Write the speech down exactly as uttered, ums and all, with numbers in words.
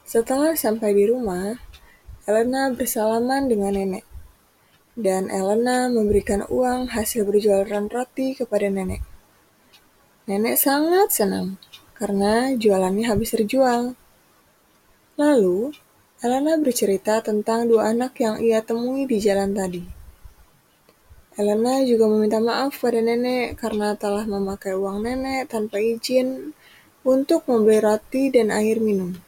Setelah sampai di rumah, Elena bersalaman dengan nenek, dan Elena memberikan uang hasil berjualan roti kepada nenek. Nenek sangat senang karena jualannya habis terjual. Lalu, Elena bercerita tentang dua anak yang ia temui di jalan tadi. Elena juga meminta maaf pada nenek karena telah memakai uang nenek tanpa izin untuk membeli roti dan air minum.